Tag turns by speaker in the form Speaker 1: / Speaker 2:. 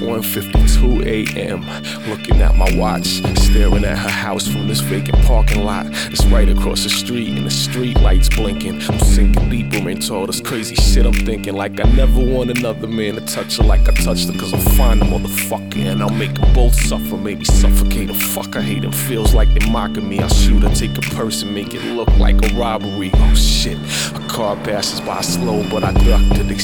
Speaker 1: 1:52 a.m. Looking at my watch, staring at her house from this vacant parking lot. It's right across the street and the street lights blinking. I'm sinking deeper into all this crazy shit I'm thinking. Like I never want another man to touch her like I touched her, cause I'm fine, the motherfucker, and I'll make them both suffer. Maybe suffocate her, fuck, I hate them. Feels like they're mocking me. I'll shoot her, take a purse and make it look like a robbery. Oh shit, a car passes by slow, but I ducked it. They